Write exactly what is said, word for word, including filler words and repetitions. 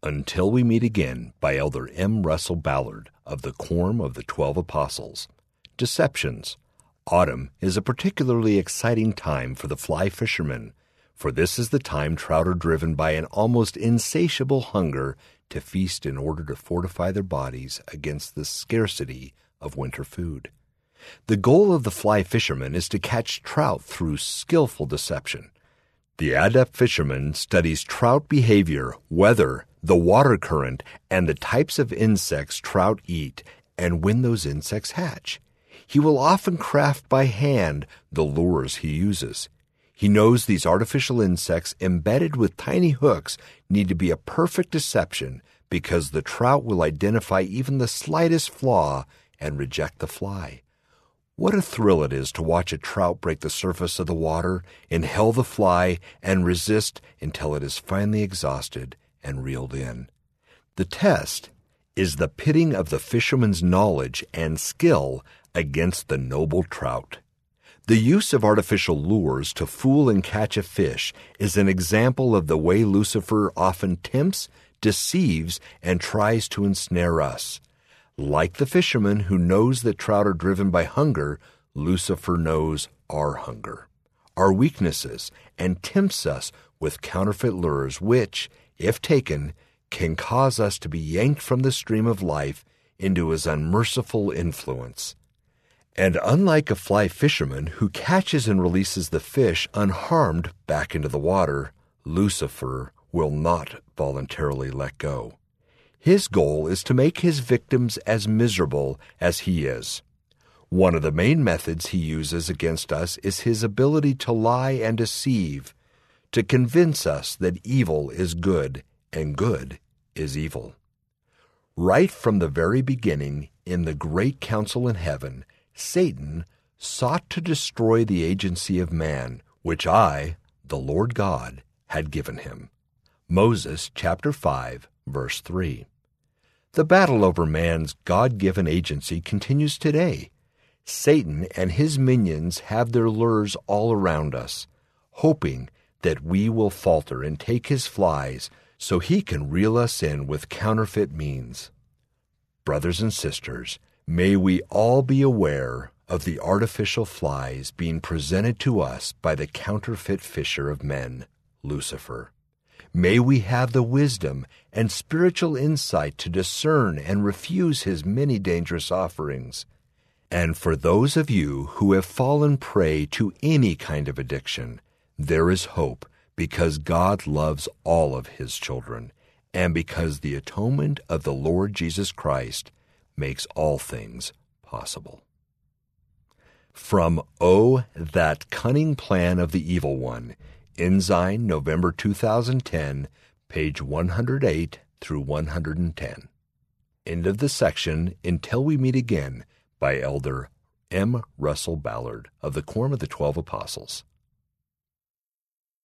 Until We Meet Again by Elder M. Russell Ballard of the Quorum of the Twelve Apostles. Deceptions. Autumn is a particularly exciting time for the fly fishermen, for this is the time trout are driven by an almost insatiable hunger to feast in order to fortify their bodies against the scarcity of winter food. The goal of the fly fisherman is to catch trout through skillful deception. The adept fisherman studies trout behavior, weather, the water current, and the types of insects trout eat, and when those insects hatch. He will often craft by hand the lures he uses. He knows these artificial insects embedded with tiny hooks need to be a perfect deception because the trout will identify even the slightest flaw and reject the fly. What a thrill it is to watch a trout break the surface of the water, inhale the fly, and resist until it is finally exhausted and reeled in. The test is the pitting of the fisherman's knowledge and skill against the noble trout. The use of artificial lures to fool and catch a fish is an example of the way Lucifer often tempts, deceives, and tries to ensnare us. Like the fisherman who knows that trout are driven by hunger, Lucifer knows our hunger, our weaknesses, and tempts us with counterfeit lures which, if taken, can cause us to be yanked from the stream of life into his unmerciful influence. And unlike a fly fisherman who catches and releases the fish unharmed back into the water, Lucifer will not voluntarily let go. His goal is to make his victims as miserable as he is. One of the main methods he uses against us is his ability to lie and deceive, to convince us that evil is good and good is evil. Right from the very beginning, in the great council in heaven, Satan sought to destroy the agency of man, which I, the Lord God, had given him. Moses chapter five, verse three. The battle over man's God-given agency continues today. Satan and his minions have their lures all around us, hoping that we will falter and take his flies so he can reel us in with counterfeit means. Brothers and sisters, may we all be aware of the artificial flies being presented to us by the counterfeit fisher of men, Lucifer. May we have the wisdom and spiritual insight to discern and refuse his many dangerous offerings. And for those of you who have fallen prey to any kind of addiction, there is hope because God loves all of his children and because the atonement of the Lord Jesus Christ makes all things possible. From Oh, That Cunning Plan of the Evil One, Ensign, November two thousand ten, page one hundred eight through one hundred ten. End of the section Until We Meet Again by Elder M. Russell Ballard of the Quorum of the Twelve Apostles.